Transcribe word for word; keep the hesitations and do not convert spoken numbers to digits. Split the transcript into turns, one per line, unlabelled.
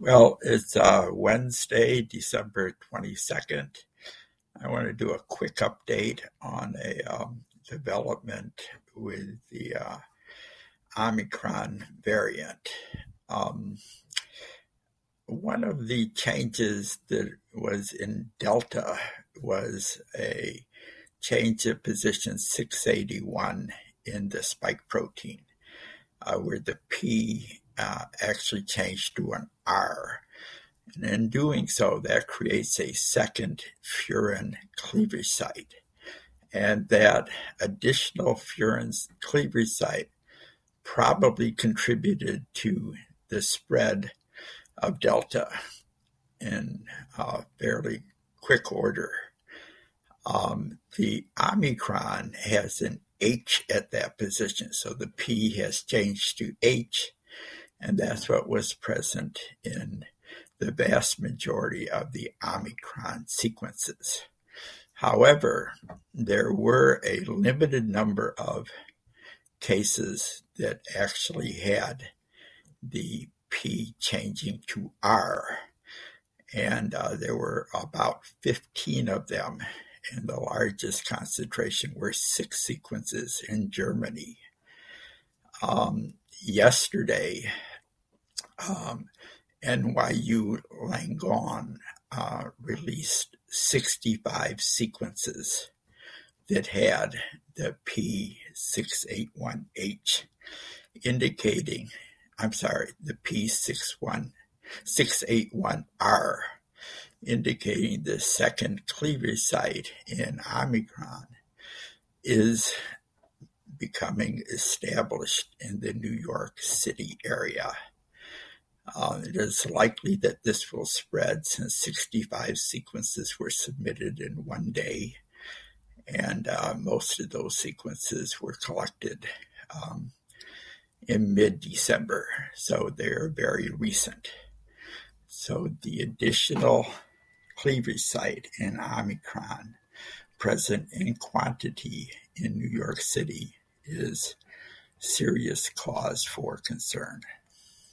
Well, it's uh, Wednesday, December twenty-second. I want to do a quick update on a um, development with the uh, Omicron variant. Um, one of the changes that was in Delta was a change of position six eighty-one in the spike protein, uh, where the P uh, actually changed to an R. And in doing so, that creates a second furin cleavage site. And that additional furin cleavage site probably contributed to the spread of Delta in uh, fairly quick order. Um, the Omicron has an H at that position, so the P has changed to H, and that's what was present in the vast majority of the Omicron sequences. However, there were a limited number of cases that actually had the P changing to R, and uh, there were about fifteen of them, and the largest concentration were six sequences in Germany. Um, yesterday, um, N Y U Langone uh, released sixty-five sequences that had the P six eighty-one H, indicating, I'm sorry, the P six eighty-one R, indicating the second cleavage site in Omicron is becoming established in the New York City area. Uh, it is likely that this will spread since sixty-five sequences were submitted in one day, and uh, most of those sequences were collected um, in mid-December, so they're very recent. So the additional cleavage site in Omicron present in quantity in New York City is serious cause for concern.